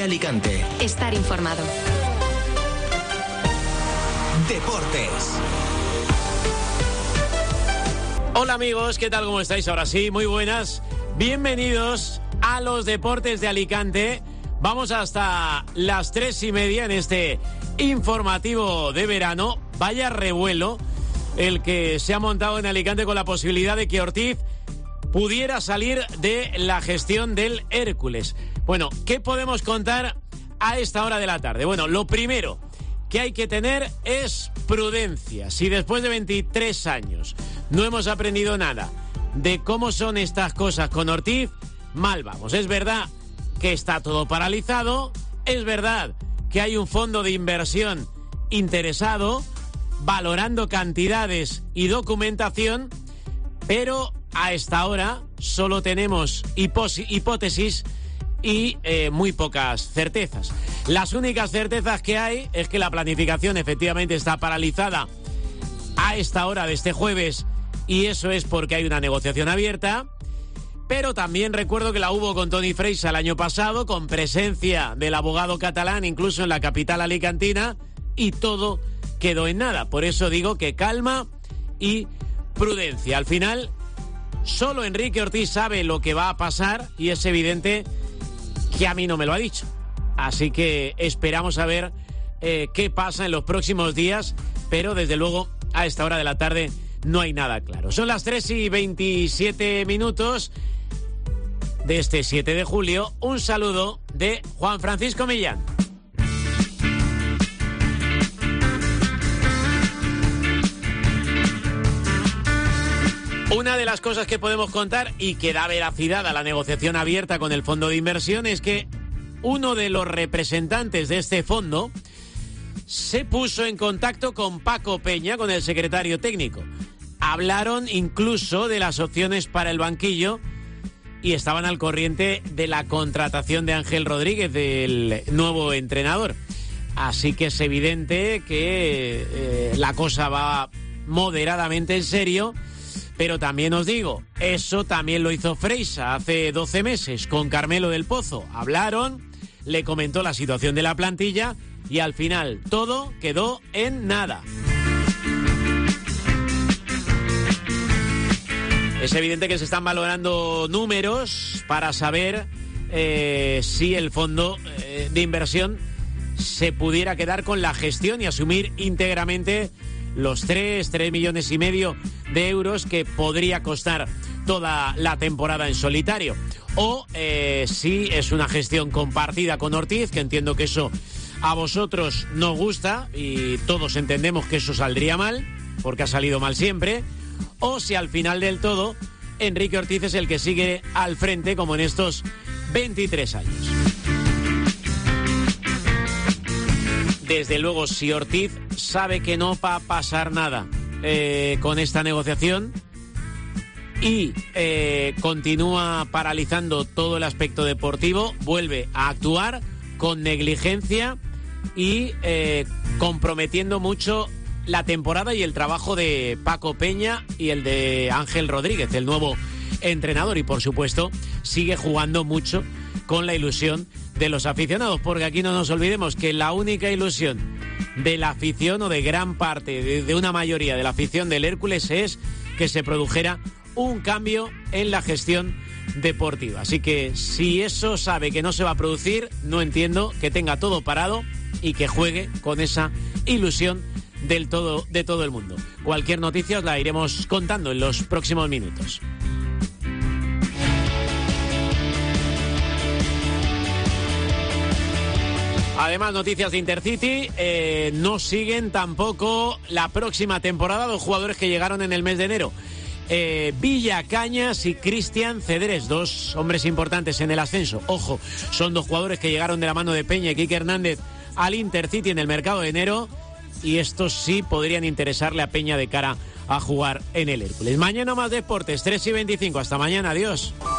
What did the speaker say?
Alicante. Estar informado. Deportes. Hola amigos, ¿qué tal? ¿Cómo estáis? Ahora sí, muy buenas. Bienvenidos a los Deportes de Alicante. Vamos hasta las 3:30 en este informativo de verano. Vaya revuelo el que se ha montado en Alicante con la posibilidad de que Ortiz pudiera salir de la gestión del Hércules. Bueno, ¿qué podemos contar a esta hora de la tarde? Bueno, lo primero que hay que tener es prudencia. Si después de 23 años no hemos aprendido nada de cómo son estas cosas con Ortiz, mal vamos. Es verdad que está todo paralizado, es verdad que hay un fondo de inversión interesado, valorando cantidades y documentación, pero a esta hora solo tenemos hipótesis y muy pocas certezas. Las únicas certezas que hay es que la planificación efectivamente está paralizada a esta hora de este jueves, y eso es porque hay una negociación abierta. Pero también recuerdo que la hubo con Toni Freixa el año pasado, con presencia del abogado catalán incluso en la capital alicantina, y todo quedó en nada. Por eso digo que calma y prudencia. Al final, solo Enrique Ortiz sabe lo que va a pasar, y es evidente que a mí no me lo ha dicho. Así que esperamos a ver qué pasa en los próximos días, pero desde luego a esta hora de la tarde no hay nada claro. Son las 3:27 de este 7 de julio. Un saludo de Juan Francisco Millán. Una de las cosas que podemos contar y que da veracidad a la negociación abierta con el fondo de inversión es que uno de los representantes de este fondo se puso en contacto con Paco Peña, con el secretario técnico. Hablaron incluso de las opciones para el banquillo y estaban al corriente de la contratación de Ángel Rodríguez, del nuevo entrenador. Así que es evidente que la cosa va moderadamente en serio. Pero también os digo, eso también lo hizo Freixa hace 12 meses con Carmelo del Pozo. Hablaron, le comentó la situación de la plantilla y al final todo quedó en nada. Es evidente que se están valorando números para saber si el fondo de inversión se pudiera quedar con la gestión y asumir íntegramente los 3,5 millones de euros que podría costar toda la temporada en solitario. O si es una gestión compartida con Ortiz, que entiendo que eso a vosotros no gusta y todos entendemos que eso saldría mal, porque ha salido mal siempre. O si al final del todo Enrique Ortiz es el que sigue al frente como en estos 23 años. Desde luego, si Ortiz sabe que no va a pasar nada con esta negociación y continúa paralizando todo el aspecto deportivo, vuelve a actuar con negligencia y comprometiendo mucho la temporada y el trabajo de Paco Peña y el de Ángel Rodríguez, el nuevo entrenador, y por supuesto sigue jugando mucho con la ilusión de los aficionados, porque aquí no nos olvidemos que la única ilusión de la afición, o de gran parte, de una mayoría de la afición del Hércules, es que se produjera un cambio en la gestión deportiva. Así que si eso sabe que no se va a producir, no entiendo que tenga todo parado y que juegue con esa ilusión de todo el mundo. Cualquier noticia os la iremos contando en los próximos minutos. Además, noticias de Intercity, no siguen tampoco la próxima temporada dos jugadores que llegaron en el mes de enero. Villa Cañas y Cristian Cederes, dos hombres importantes en el ascenso. Ojo, son dos jugadores que llegaron de la mano de Peña y Quique Hernández al Intercity en el mercado de enero, y estos sí podrían interesarle a Peña de cara a jugar en el Hércules. Mañana más deportes, 3:25. Hasta mañana, adiós.